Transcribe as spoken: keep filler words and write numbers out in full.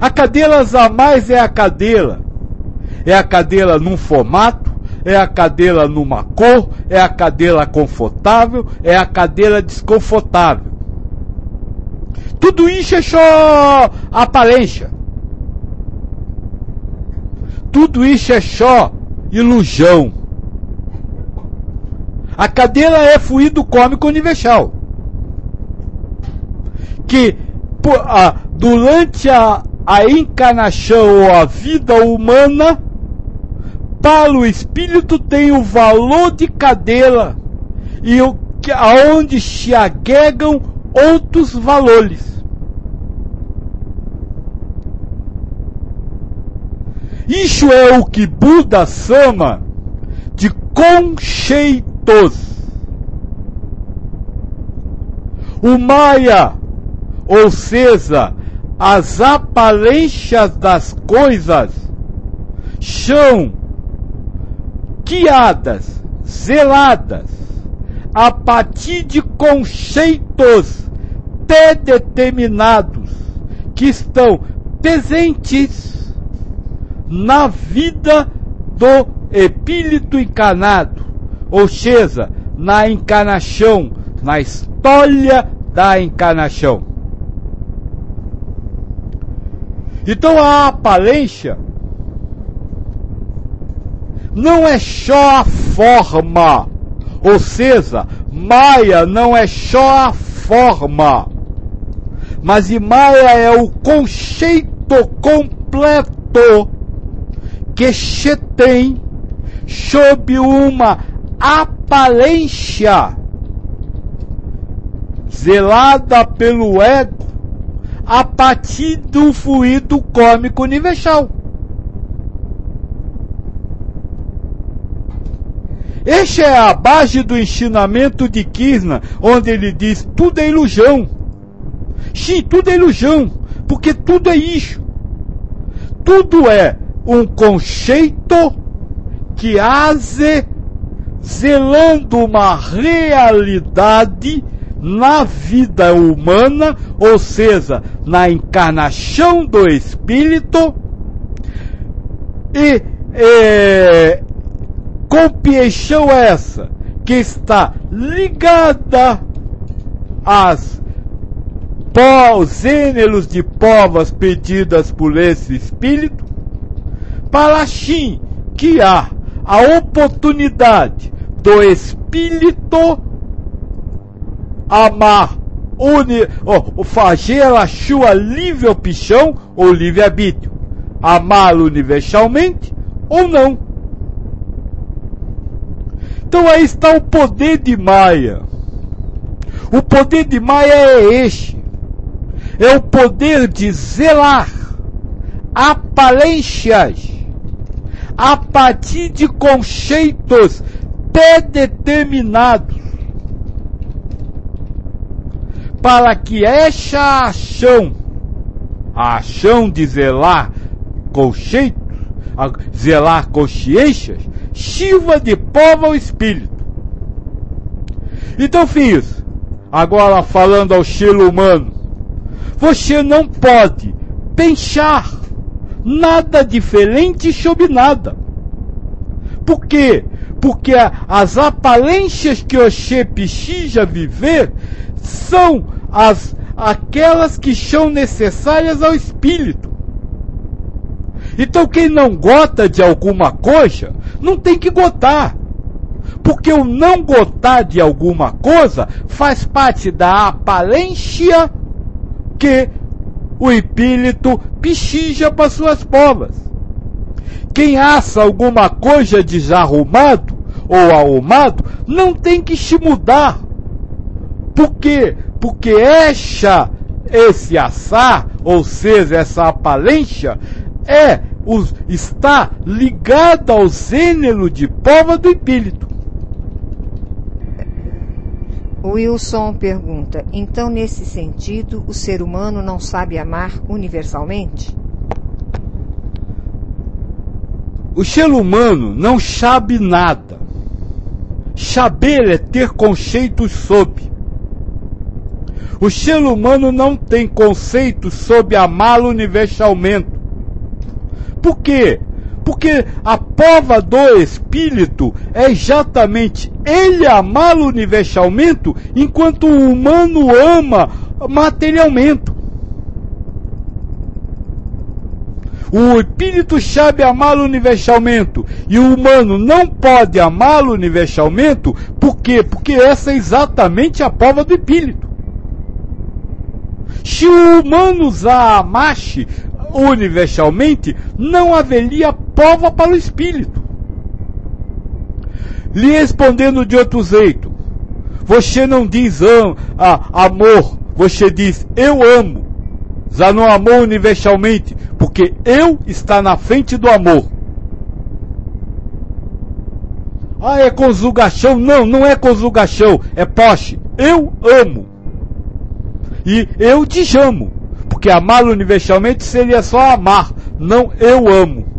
A cadeira a mais é a cadeira. É a cadeira num formato, é a cadeira numa cor, é a cadeira confortável, é a cadeira desconfortável. Tudo isso é só aparência. Tudo isso é só ilusão. A cadeira é fluido cômico universal. Que por, a, durante a, a encarnação ou a vida humana, para o espírito tem o valor de cadeira e o, aonde se agregam outros valores. Isso é o que Buda chama de conceitos. O Maya, ou seja, as aparências das coisas, são guiadas, zeladas, a partir de conceitos predeterminados que estão presentes na vida do espírito encarnado, ou seja, na encarnação, na história da encarnação. Então a aparência não é só a forma, ou seja, Maya não é só a forma, mas Maya é o conceito completo que se tem sob uma aparência zelada pelo ego a partir do fluido cômico universal. Esta é a base do ensinamento de Krishna, onde ele diz: tudo é ilusão. Sim, tudo é ilusão, porque tudo é isso. Tudo é um conceito que hace zelando uma realidade na vida humana, ou seja, na encarnação do espírito, e é, compreensão essa que está ligada às gêneros de provas pedidas por esse espírito, para assim que há a oportunidade do espírito amar, uni, oh, fazer a sua livre opção ou livre-arbítrio, amá-lo universalmente ou não. Então aí está o poder de Maya. O poder de Maya é este. É o poder de zelar aparências a partir de conceitos predeterminados, para que essa ação, a ação de zelar conceitos, zelar consciências, sirva de prova ao espírito. Então, filhos, agora falando ao ser humano, você não pode pensar nada diferente sobre nada. Por quê? Porque as aparências que você precisa viver são as, aquelas que são necessárias ao espírito. Então quem não gosta de alguma coisa, não tem que gostar. Porque o não gostar de alguma coisa faz parte da aparência que o espírito precisa para suas provas. Quem acha alguma coisa desarrumado ou arrumado, não tem que se mudar. Por quê? Porque essa, esse assar, ou seja, essa aparência, é, os, está ligada ao gênero de prova do espírito. Wilson pergunta: então, nesse sentido, o ser humano não sabe amar universalmente? O ser humano não sabe nada. Saber é ter conceitos sobre. O ser humano não tem conceito sobre amá-lo universalmente. Por quê? Porque a prova do Espírito é exatamente ele amá-lo universalmente, enquanto o humano ama materialmente. O Espírito sabe amá-lo universalmente e o humano não pode amá-lo universalmente. Por quê? Porque essa é exatamente a prova do Espírito. Se o humano a amasse universalmente, não haveria prova para o Espírito. Lhe respondendo de outro jeito, você não diz ah, amor, você diz eu amo. Já não amou universalmente, porque eu está na frente do amor. Ah, é conjugação? Não, não é conjugação, é posse. Eu amo. E eu te amo. Porque amar universalmente seria só amar, não eu amo.